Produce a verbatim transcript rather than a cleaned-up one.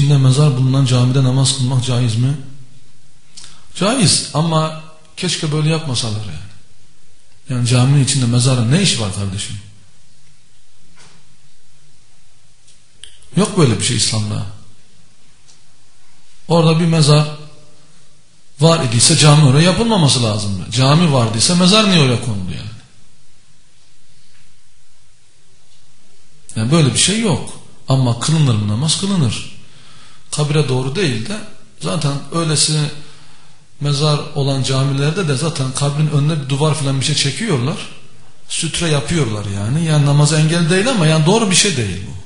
içinde mezar bulunan camide namaz kılmak caiz mi? Caiz ama keşke böyle yapmasalar yani. Yani caminin içinde mezarın ne işi var kardeşim? Yok böyle bir şey İslam'da. Orada bir mezar var idiyse cami oraya yapılmaması lazımdı. Cami vardıysa mezar niye oraya konuldu yani? Yani böyle bir şey yok. Ama kılınır mı namaz? Kılınır. Kabire doğru değil de zaten öylesi mezar olan camilerde de zaten kabrin önüne bir duvar falan bir şey çekiyorlar. Sütre yapıyorlar yani. Yani namaza engel değil ama yani doğru bir şey değil bu.